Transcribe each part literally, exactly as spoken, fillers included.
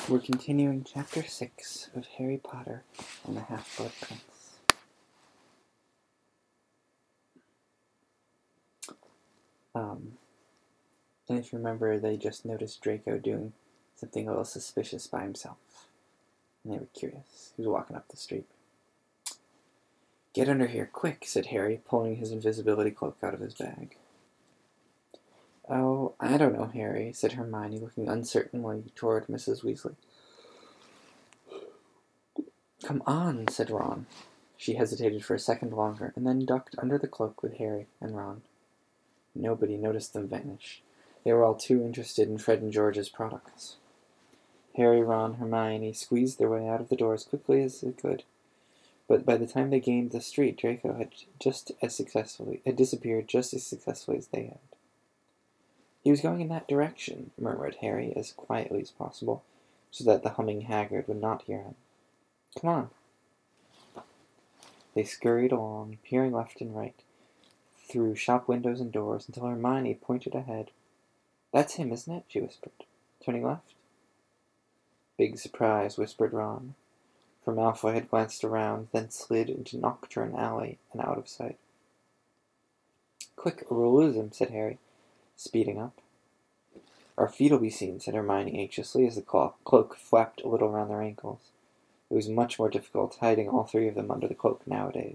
We're continuing Chapter six of Harry Potter and the Half-Blood Prince. Um, and if you remember, they just noticed Draco doing something a little suspicious by himself. And they were curious. He was walking up the street. "Get under here, quick," said Harry, pulling his invisibility cloak out of his bag. "Oh, I don't know, Harry," said Hermione, looking uncertainly toward Missus Weasley. "Come on," said Ron. She hesitated for a second longer, and then ducked under the cloak with Harry and Ron. Nobody noticed them vanish. They were all too interested in Fred and George's products. Harry, Ron, Hermione squeezed their way out of the door as quickly as they could. But by the time they gained the street, Draco had just as successfully had disappeared just as successfully as they had. "He was going in that direction," murmured Harry as quietly as possible, so that the humming Hagrid would not hear him. "Come on." They scurried along, peering left and right, through shop windows and doors, until Hermione pointed ahead. "That's him, isn't it?" she whispered, turning left. "Big surprise," whispered Ron, for Malfoy had glanced around, then slid into Knockturn Alley and out of sight. "Quick, or we'll lose him," said Harry, speeding up. "Our feet'll be seen," said Hermione anxiously, as the cloak flapped a little around their ankles. It was much more difficult hiding all three of them under the cloak nowadays.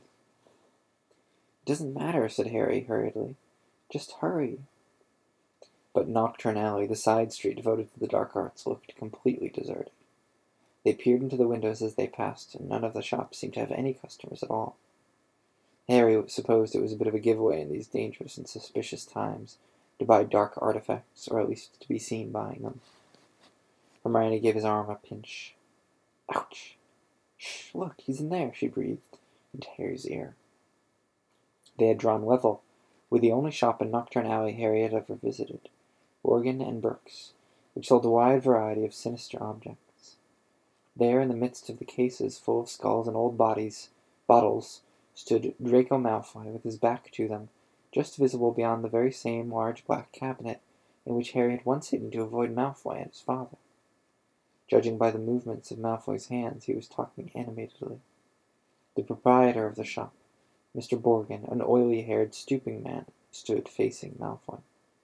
"It doesn't matter," said Harry hurriedly. "Just hurry." But Knockturn Alley, the side street devoted to the dark arts, looked completely deserted. They peered into the windows as they passed, and none of the shops seemed to have any customers at all. Harry supposed it was a bit of a giveaway in these dangerous and suspicious times to buy dark artifacts, or at least to be seen buying them. Hermione gave his arm a pinch. "Ouch! Shh, look, he's in there," she breathed into Harry's ear. They had drawn level with the only shop in Knockturn Alley Harry had ever visited, Borgin and Burke's, which sold a wide variety of sinister objects. There, in the midst of the cases full of skulls and old bodies, bottles, stood Draco Malfoy with his back to them, just visible beyond the very same large black cabinet in which Harry had once hidden to avoid Malfoy and his father. Judging by the movements of Malfoy's hands, he was talking animatedly. The proprietor of the shop, Mister Borgin, an oily-haired, stooping man, stood facing Malfoy.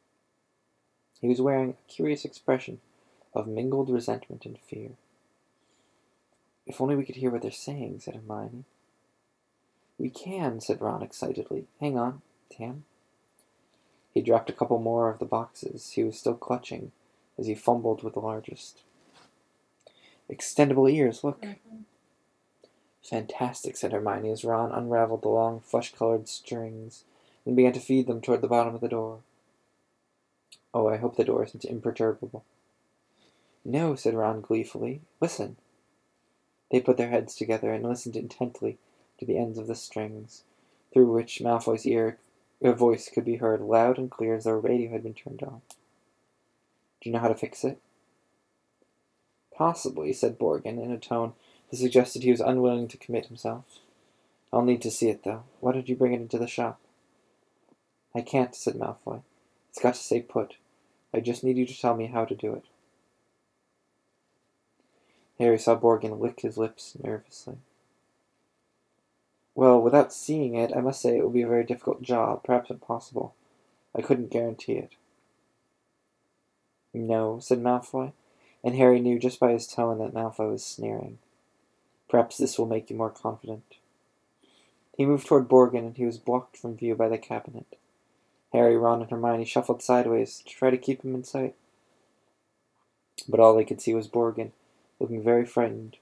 He was wearing a curious expression of mingled resentment and fear. "If only we could hear what they're saying," said Hermione. "We can," said Ron excitedly. "Hang on, Tam." He dropped a couple more of the boxes he was still clutching as he fumbled with the largest. "Extendable ears, look." Mm-hmm. "Fantastic," said Hermione as Ron unraveled the long, flesh-colored strings and began to feed them toward the bottom of the door. "Oh, I hope the door isn't imperturbable." "No," said Ron gleefully. "Listen." They put their heads together and listened intently to the ends of the strings, through which Malfoy's ear, a voice could be heard loud and clear as though a radio had been turned on. "Do you know how to fix it?" "Possibly," said Borgin in a tone that suggested he was unwilling to commit himself. "I'll need to see it, though. Why don't you bring it into the shop?" "I can't," said Malfoy. "It's got to stay put. I just need you to tell me how to do it." Harry saw Borgin lick his lips nervously. "Well, without seeing it, I must say it will be a very difficult job, perhaps impossible. I couldn't guarantee it." "No," said Malfoy, and Harry knew just by his tone that Malfoy was sneering. "Perhaps this will make you more confident." He moved toward Borgin, and he was blocked from view by the cabinet. Harry, Ron, and Hermione shuffled sideways to try to keep him in sight. But all they could see was Borgin, looking very frightened.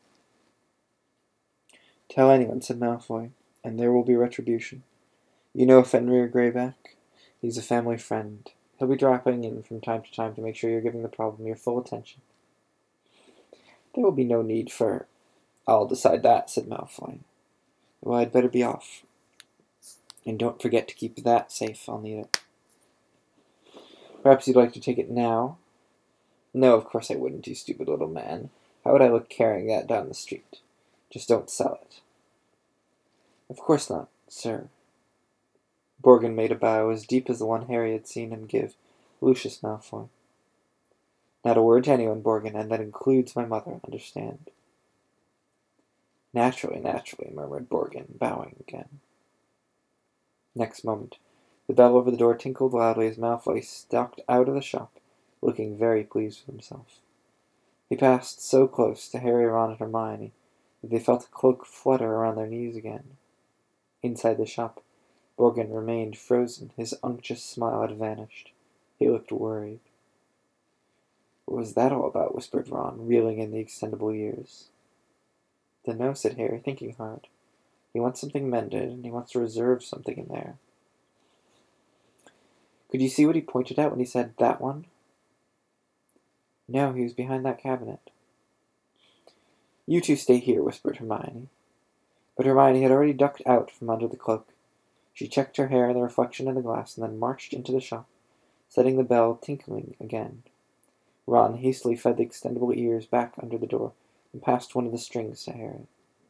"Tell anyone," said Malfoy, "and there will be retribution. You know Fenrir Greyback? He's a family friend. He'll be dropping in from time to time to make sure you're giving the problem your full attention." "There will be no need for—" "I'll decide that," said Malfoy. "Well, I'd better be off. And don't forget to keep that safe. I'll need it." "Perhaps you'd like to take it now?" "No, of course I wouldn't, you stupid little man. How would I look carrying that down the street? Just don't sell it." "Of course not, sir." Borgin made a bow as deep as the one Harry had seen him give Lucius Malfoy. Not a word to anyone, Borgin, and that includes my mother, understand? Naturally, naturally, murmured Borgin, bowing again. Next moment, the bell over the door tinkled loudly as Malfoy stalked out of the shop, looking very pleased with himself. He passed so close to Harry, Ron, and Hermione that they felt a cloak flutter around their knees again. Inside the shop, Borgin remained frozen. His unctuous smile had vanished. He looked worried. What was that all about? Whispered Ron, reeling in the extendable years. Dunno, said Harry, thinking hard. He wants something mended, and he wants to reserve something in there. Could you see what he pointed at when he said, that one? No, he was behind that cabinet. You two stay here, whispered Hermione. But Hermione had already ducked out from under the cloak. She checked her hair in the reflection in the glass and then marched into the shop, setting the bell tinkling again. Ron hastily fed the extendable ears back under the door and passed one of the strings to Harry.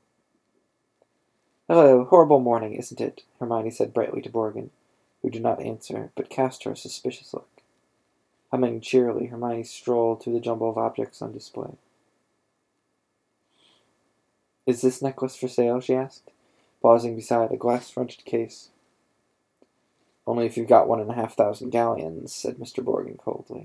Hello, horrible morning, isn't it? Hermione said brightly to Borgin, who did not answer, but cast her a suspicious look. Humming cheerily, Hermione strolled through the jumble of objects on display. Is this necklace for sale? She asked, pausing beside a glass-fronted case. Only if you've got one and a half thousand galleons, said Mister Borgin coldly.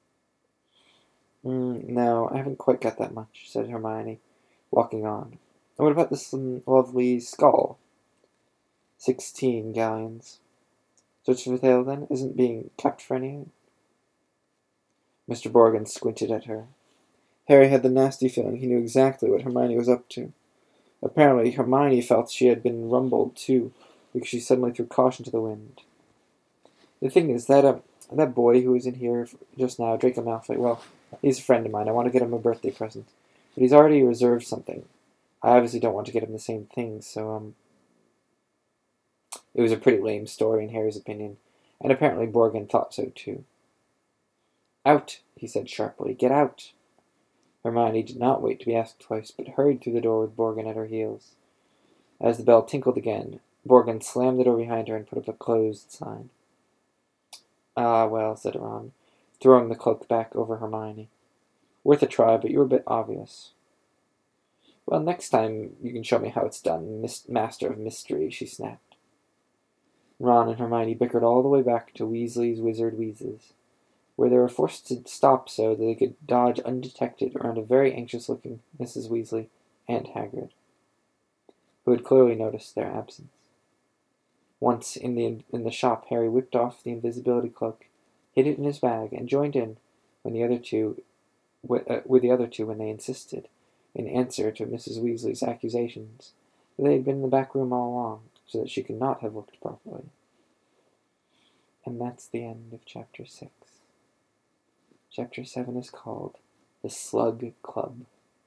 Mm, no, I haven't quite got that much, said Hermione, walking on. And what about this um, lovely skull? Sixteen galleons. So it's for sale, then? Isn't being kept for anything? Mister Borgin squinted at her. Harry had the nasty feeling he knew exactly what Hermione was up to. Apparently, Hermione felt she had been rumbled, too, because she suddenly threw caution to the wind. The thing is, that uh, that boy who was in here just now, Draco Malfoy, well, he's a friend of mine. I want to get him a birthday present. But he's already reserved something. I obviously don't want to get him the same thing, so, um... It was a pretty lame story, in Harry's opinion, and apparently Borgin thought so, too. Out, he said sharply. Get out. Hermione did not wait to be asked twice, but hurried through the door with Borgin at her heels. As the bell tinkled again, Borgin slammed the door behind her and put up a closed sign. Ah, well, said Ron, throwing the cloak back over Hermione. Worth a try, but you were a bit obvious. Well, next time you can show me how it's done, Miss Master of Mystery, she snapped. Ron and Hermione bickered all the way back to Weasley's Wizard Wheezes, where they were forced to stop so that they could dodge undetected around a very anxious-looking Missus Weasley and Hagrid, who had clearly noticed their absence. Once in the in the shop, Harry whipped off the invisibility cloak, hid it in his bag, and joined in when the other two, with, uh, with the other two when they insisted, in answer to Missus Weasley's accusations, that they had been in the back room all along, so that she could not have looked properly. And that's the end of Chapter six. Chapter seven is called The Slug Club.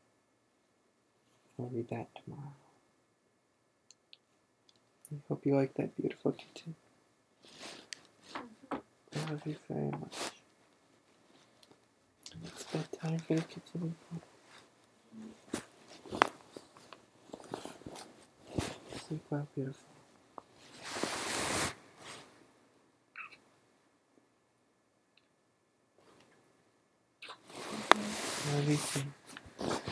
I'll read that tomorrow. I hope you like that beautiful kitten. I love you very much. It's bedtime for the kitten. Sleep well, beautiful. I love you too.